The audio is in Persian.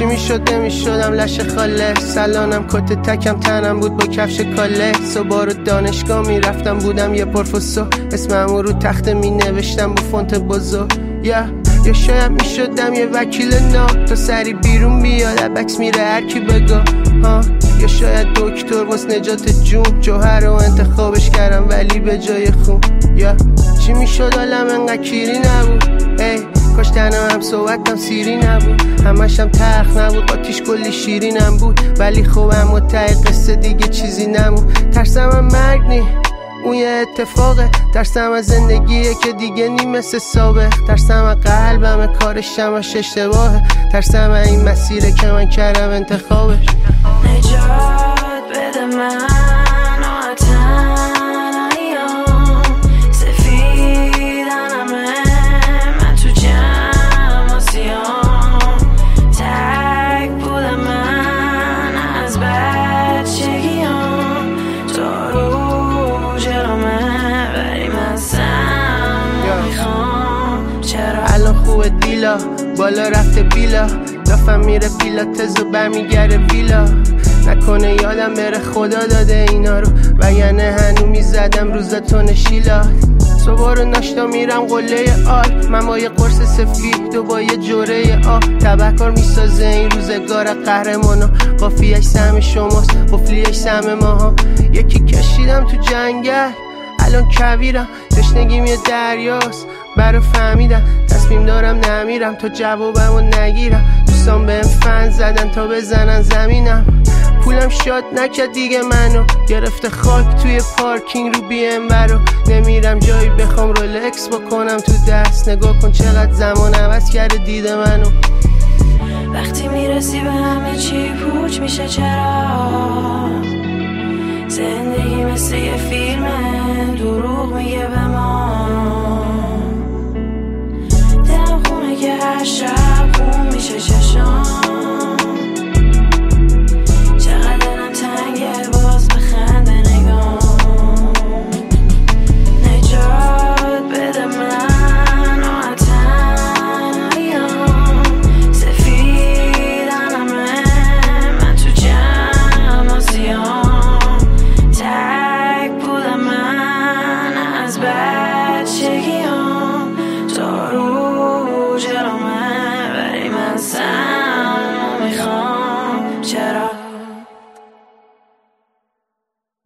چی میشد نمیشدم لش خاله، سلانم کت تکم تنم بود با کفش کاله. صبح رو دانشگاه میرفتم بودم یه پروفسور، اسممو رو تخت می نوشتم با فونت بزرگ. یا شاید میشدم یه وکیل ناب تا سری بیرون بیاد بکس میره هر کی بگا یا شاید دکتر واس نجات جون، جوهر رو انتخابش کردم ولی به جای خون. یا چی میشد عالم انقدر کیری نبود، ای کاش تنها هم صحبتم سیری نبود، همشم تخت نبود قاتیش کلی شیرینم بود. ولی خب اما ته قصه دیگه چیزی نمون. ترسم هم مرگ نی اون یه اتفاقه، ترسم از زندگیه که دیگه نی مثل سابق، ترسم از قلبم کارش همش اشتباهه، ترسم از این مسیره که من کردم انتخابش. نجات بده من بالا رفته بیلا، دافم میره پیلاتز و برمیگره ویلا. نکنه یادم بره خدا داده اینا رو، وگرنه هنو میزدم روزتون شیلا. صبح رو ناشتا میرم قله آل، من با یه قرص سفید و با یه جوره آب. تبهکار میسازه این روزگار قهرمانا، قافیه‌اش سهم شماست قفلیه‌اش سهم ماها. یکی کشیدم تو جنگل الان کبیرم، تشنگیم یه دریاست برا فهمیدم، تصمیم دارم نمیرم تا جوابمو نگیرم. دوستان بهم فن زدن تا بزنن زمینم، پولم شاد نکرد دیگه منو، گرفته خاک توی پارکینگ رو بی ام برو. نمیرم جایی بخوام رولکس بکنم تو دست، نگاه کن چقدر زمان عوض کرده دید منو. وقتی میرسی به همه چی پوچ میشه، چرا زندگی مثل یه فیلمه دروغ میگه به ما.